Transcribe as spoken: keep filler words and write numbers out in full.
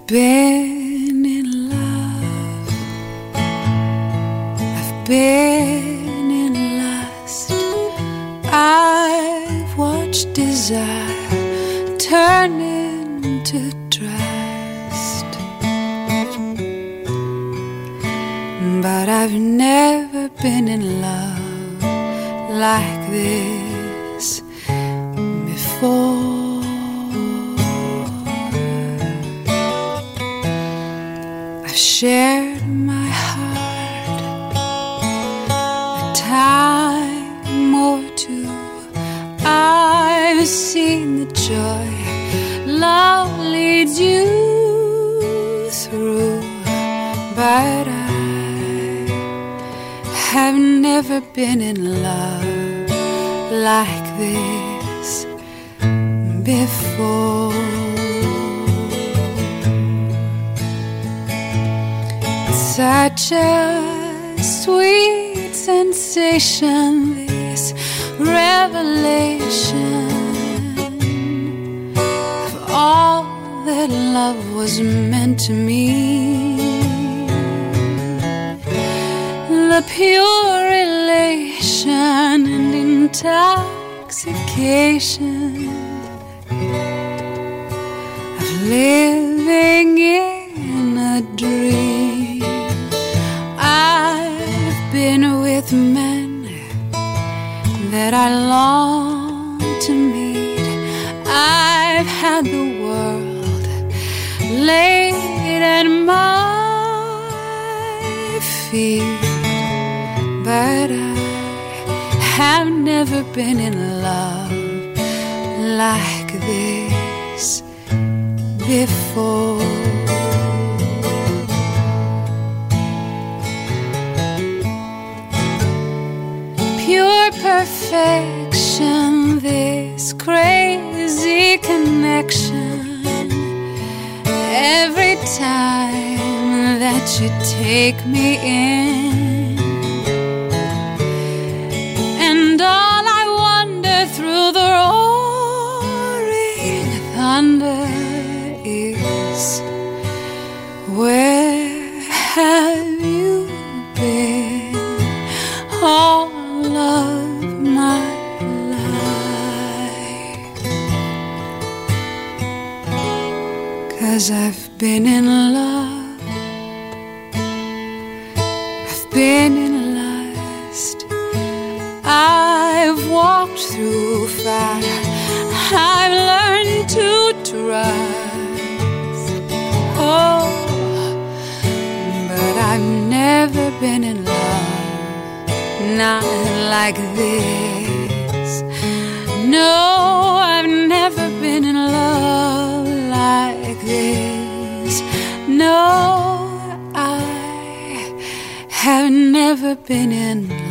been in love, I've been in lust, I've watched desire turn into trust, but I've never been in love like this before. Shared my heart a time or two. I've seen the joy love leads you through, but I have never been in love like this before. Such a sweet sensation, this revelation of all that love was meant to me. The pure elation and intoxication of living in a dream. I've been with men that I long to meet. I've had the world laid at my feet, but I have never been in love like this before. Pure perfection, this crazy connection. Every time that you take me in, and all I wonder through the roaring thunder is, where have you been all of my life? 'Cause I've been in love, I've been in lust, I've walked through fire, I've learned to trust. Oh, but I've never been in love, not like this. No, I've never been in love like this. No, I have never been in love